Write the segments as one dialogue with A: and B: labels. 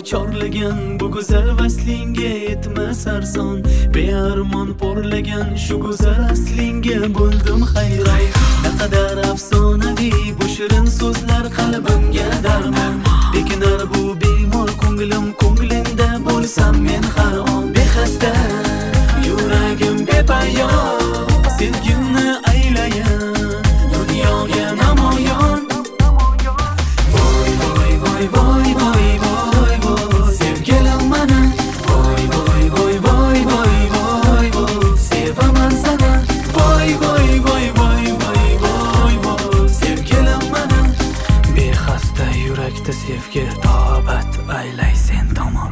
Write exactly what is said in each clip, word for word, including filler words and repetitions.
A: chorlagan bu go'zal vaslingga yetmas arson. Bearmon porlagan shu go'zal aslingga bo'ldim hayron. Naqadar afsonaviy bu shirin so'zlar qalbimga darmon. Bekinar bu bemor ko'nglim ko'nglingda bo'lsam men har on. Bexasta yuragim bepayon, sevgimni aylayan dunyoga namoyon. Voy voy voy voy voy voy voy sevgilim mana. Voy voy voy voy voy voy voy sevaman sana. Voy voy voy voy voy voy voy sevgilim mana. Bexasta yurakda sevgi tobat aylay sen tomon.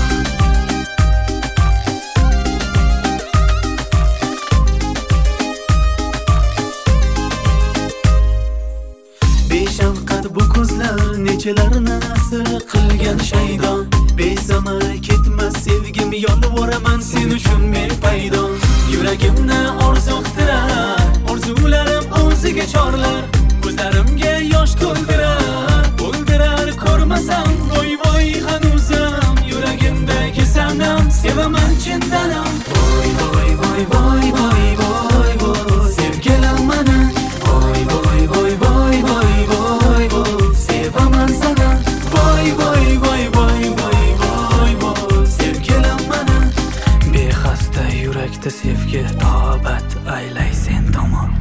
A: Beshafqat bu ko'zlar nechalarni asir qilgan shaydon. Besamar ketmas sevgim, yolvoraman sen uchun men paydon. Yuragimni orzu qiltirar, orzularim o'ziga chorlar. Ko'zlarimga yosh to'ldirar, o'ldirar ko'rmasam. Voy voy hanuzam yuragimdagi sanam, sevaman chindanam. Voy voy voy voy voy voy voy sevgilim mana. Voy voy voy voy voy voy voy sevaman sana. Voy voy voy voy voy voy voy sevgilim mana. Bexasta yurakda sevgi tobat aylay sen tomon.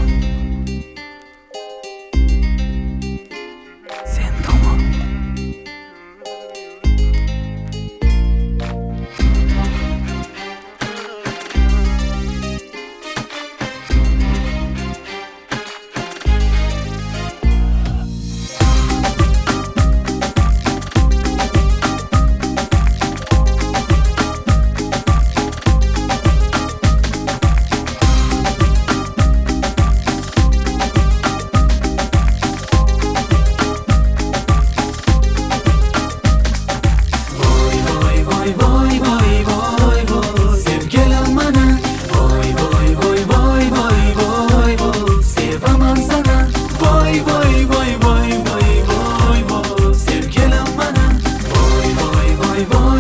A: Sen tomon. Voy voy